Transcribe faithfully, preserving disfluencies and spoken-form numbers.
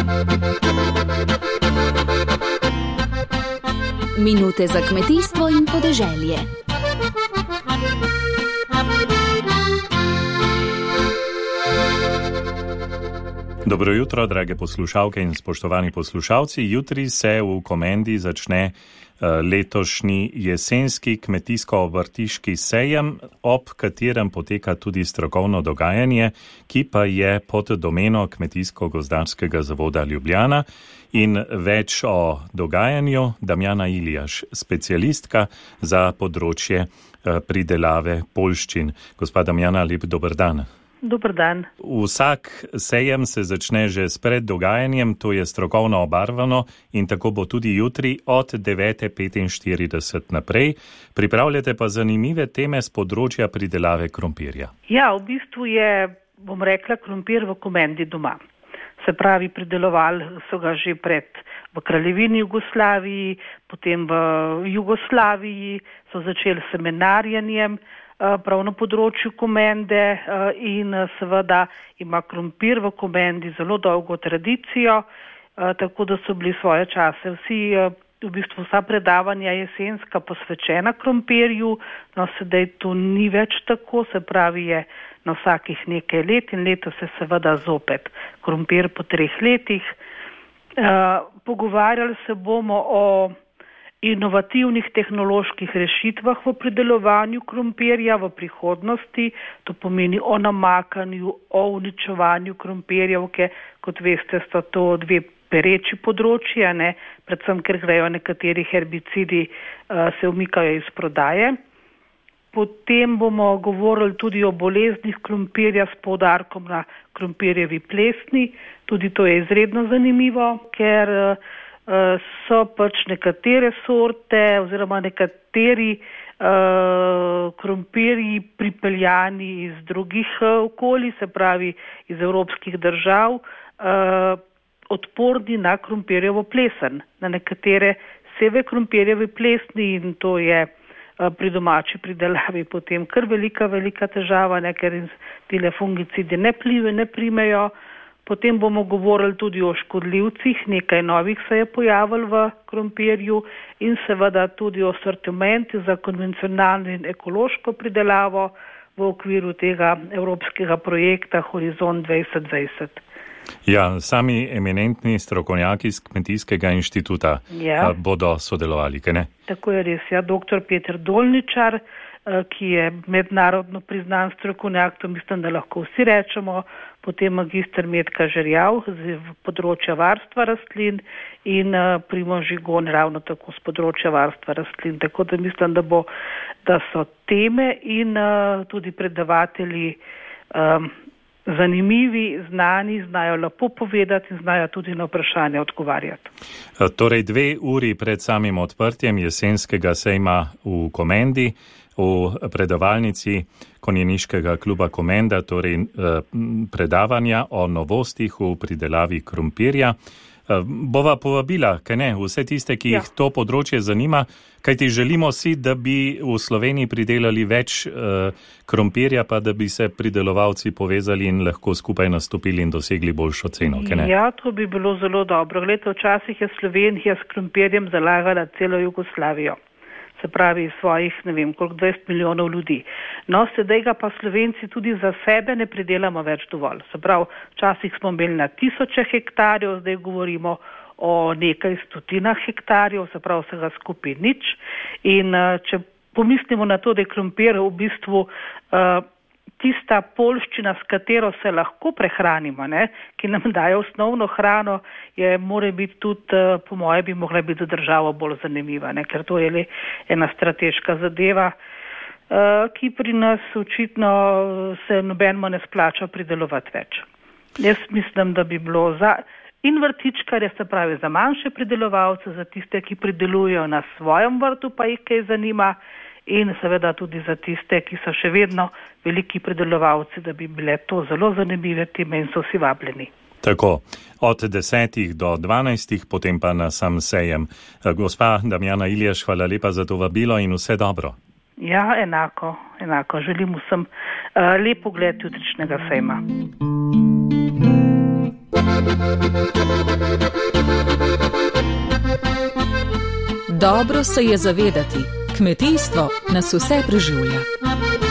Minute za kmetijstvo in podeželje. Dobro jutro, drage poslušalke in spoštovani poslušalci. Jutri se v Komendi začne letošnji jesenski kmetijsko-obrtiški sejem, ob katerem poteka tudi strokovno dogajanje, ki pa je pod domeno Kmetijsko-gozdarskega zavoda Ljubljana. In več o dogajanju Damjana Ilijaš, specialistka za področje pridelave poljščin. Gospa Damjana, lep dober dan. Dober dan. Vsak sejem se začne že s preddogajanjem, to je strokovno obarvano in tako bo tudi jutri od devete petinštirideset naprej. Pripravljate pa zanimive teme z področja pridelave krompirja. Ja, v bistvu je, bom rekla, krompir v Komendi doma. Se pravi, pridelovali so ga že pred v Kraljevini Jugoslaviji, potem v Jugoslaviji so začeli s semenarjenjem prav na področju Komende in seveda ima krompir v Komendi zelo dolgo tradicijo, tako da so bili svoje čase vsi, v bistvu vsa predavanja jesenska posvečena krompirju, no sedaj to ni več tako, se pravi je na vsakih nekaj let in leto se seveda zopet krompir po treh letih. Pogovarjali se bomo o inovativnih tehnoloških rešitvah v pridelovanju krompirja v prihodnosti, to pomeni o namakanju, o uničevanju krompirjev, ki, kot veste, sta to dve pereči področji, ne, predvsem ker grejo nekateri herbicidi, uh, se umikajo iz prodaje. Potem bomo govorili tudi o boleznih krompirja s poudarkom na krompirjevi plesni, tudi to je izredno zanimivo, ker uh, so pač nekatere sorte oziroma nekateri uh, krompirji pripeljani iz drugih uh, okolij, se pravi iz evropskih držav, uh, odporni na krompirjevo plesen, na nekatere seve krompirjeve plesni in to je uh, pri domači pridelavi potem kar velika, velika težava, ne, ker tile fungicidi ne plive, ne primejo. Potem bomo govorili tudi o škodljivcih, nekaj novih se je pojavilo v krompirju in seveda tudi o sortimentu za konvencionalno in ekološko pridelavo v okviru tega evropskega projekta Horizont dvajset dvajset. Ja, sami eminentni strokovnjaki iz Kmetijskega inštituta ja. bodo sodelovali, kaj ne? Tako je res, ja, doktor Peter Dolničar, ki je mednarodno priznan strokovnjak, to mislim, da lahko vsi rečemo, potem magister Metka Žerjav z področja varstva rastlin in Primož Žigon ravno tako z področja varstva rastlin. Tako da mislim, da, bo, da so teme in uh, tudi predavatelji um, zanimivi, znani, znajo lepo povedati in znajo tudi na vprašanje odgovarjati. Torej dve uri pred samim odprtjem jesenskega sejma v Komendi, v predavalnici Konjeniškega kluba Komenda, torej predavanja o novostih v pridelavi krompirja. Bova povabila, kaj ne, vse tiste, ki jih ja. to področje zanima, kajti želimo si, da bi v Sloveniji pridelali več uh, krompirja, pa da bi se pridelovalci povezali in lahko skupaj nastopili in dosegli boljšo ceno, kaj ne? Ja, to bi bilo zelo dobro. Glede, včasih je Slovenija s krompirjem zalagala celo Jugoslavijo. Se pravi svojih, ne vem, koliko dvajset milijonov ljudi. No, sedaj ga pa Slovenci tudi za sebe ne pridelamo več dovolj. Se pravi, včasih smo imeli na tisoče hektarjev, zdaj govorimo o nekaj stotinah hektarjev, se pravi vsega skupaj nič. In uh, če pomislimo na to, da je krompir v bistvu uh, tista poljščina, s katero se lahko prehranimo, ne, ki nam daje osnovno hrano, je, more biti tudi, po moje, bi mogla biti za državo bolj zanimiva, ne, ker to je le ena strateška zadeva, uh, ki pri nas očitno se nobenemu ne splača pridelovati več. Jaz mislim, da bi bilo za in vrtičkarje, se pravi za manjše pridelovalce, za tiste, ki pridelujejo na svojem vrtu, pa jih kaj zanima, in seveda tudi za tiste, ki so še vedno veliki pridelovalci, da bi bile to zelo zanimive teme in so vsi vabljeni. Tako, od desetih do dvanajstih, potem pa na sam sejem. Gospa Damjana Ilijaš, hvala lepa za to vabilo in vse dobro. Ja, enako, enako. Želim vsem uh, lep pogled jutrišnjega sejma. Dobro se je zavedati, kmetijstvo nas vse preživlja.